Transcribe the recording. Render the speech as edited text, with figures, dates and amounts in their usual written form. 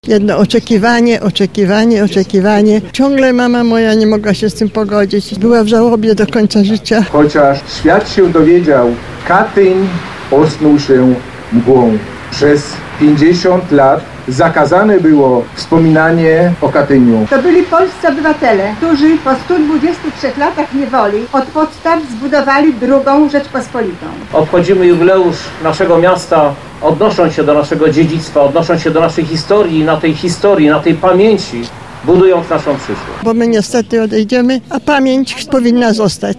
Jedno oczekiwanie. Ciągle mama moja nie mogła się z tym pogodzić. Była w żałobie do końca życia. Chociaż świat się dowiedział, Katyń osnuł się mgłą. Przez 50 lat zakazane było wspominanie o Katyniu. To byli polscy obywatele, którzy po 123 latach niewoli od podstaw zbudowali drugą Rzeczpospolitą. Obchodzimy jubileusz naszego miasta, odnosząc się do naszego dziedzictwa, odnosząc się do naszej historii, na tej pamięci, budując naszą przyszłość. Bo my niestety odejdziemy, a pamięć powinna zostać.